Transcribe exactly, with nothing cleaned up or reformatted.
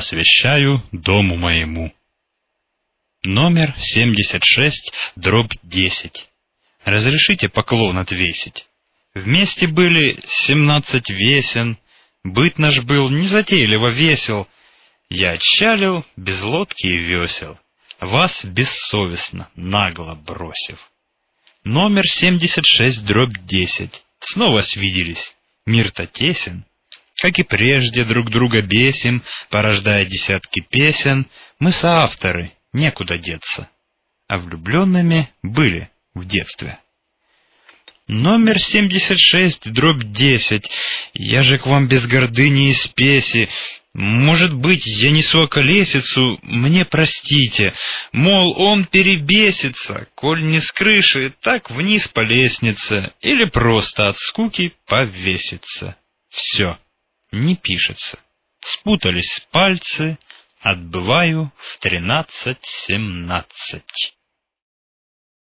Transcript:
посвящаю дому моему. Номер семьдесят шесть, дробь десять. Разрешите поклон отвесить. Вместе были семнадцать весен, быт наш был незатейливо весел. Я отчалил без лодки и весел, вас бессовестно, нагло бросив. Номер семьдесят шесть, дробь десять. Снова свиделись, мир-то тесен. Как и прежде друг друга бесим, порождая десятки песен. Мы соавторы, некуда деться, а влюбленными были в детстве. Номер семьдесят шесть, дробь десять. Я же к вам без гордыни и спеси. Может быть, я несу околесицу, мне простите. Мол, он перебесится, коль не с крыши, так вниз по лестнице, или просто от скуки повесится. Все, не пишется. Спутались пальцы, отбываю в тринадцать семнадцать.